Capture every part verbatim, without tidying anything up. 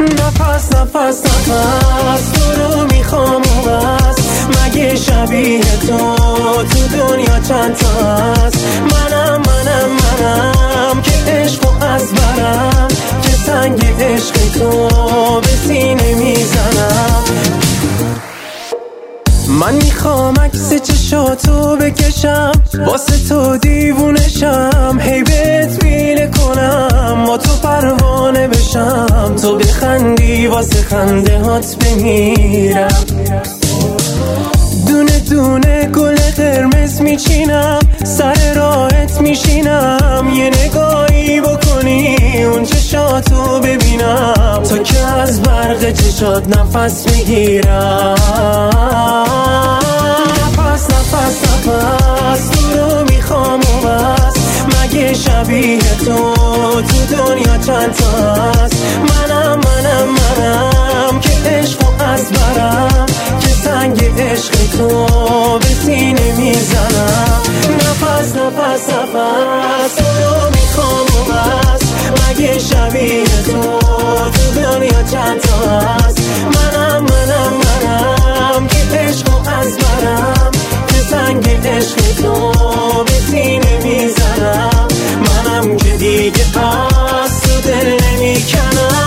نفس نفس نفس تو رو میخوام و بس. مگه شبیه تو تو دنیا چند تا هست؟ منم منم منم که عشق و از برم، که سنگ عشق تو به سینه میزنم. من میخوام عکس چشاتو بکشم، واسه تو دیوونشم، هی بهت میله کنم، با تو پروانه بشم، تو بخندی واسه خنده هات بمیرم. دونه دونه گل قرمز میچینم، سر راهت میشینم، یه نگاهی بکنی اون چشاتو ببینم، تو که از برق چشات نفس میگیرم. نفس نفس نفس تو رو میخوام و بس. مگه شبیه تو تو دنیا چند تا هست؟ منم منم منم که عشق و از برم، که سنگ عشق تو به سینه میزنم. نفس نفس نفس تو رو میخوام و بس. مگه شبیه تو تو دنیا چند تا هست؟ منم منم منم که عشق و از برم، که سنگ عشق تو به سینه میزنم. منم که دیگه از تو دل نمیکنم.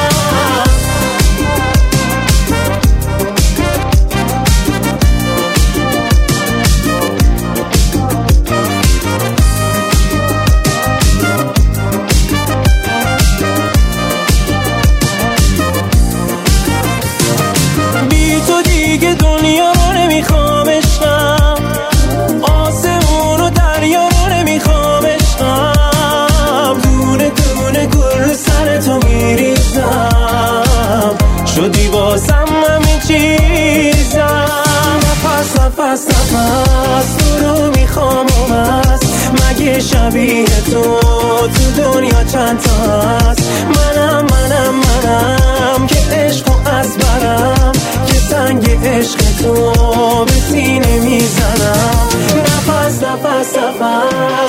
بی تو دیگه دنیا رو نمیخوام عشقم، آسمون و دریا رو نمیخوام عشقم، دونه دونه گل رو سر تو میریزم، شدی بازم همه چیزم. نفس نفس نفس تو رو میخوام و بس. مگه شبیه تو تو دنیا چند تا هست؟ منم منم منم که عشق و از برم، که سنگ عشق تو به سینه میزنم. نفس نفس نفس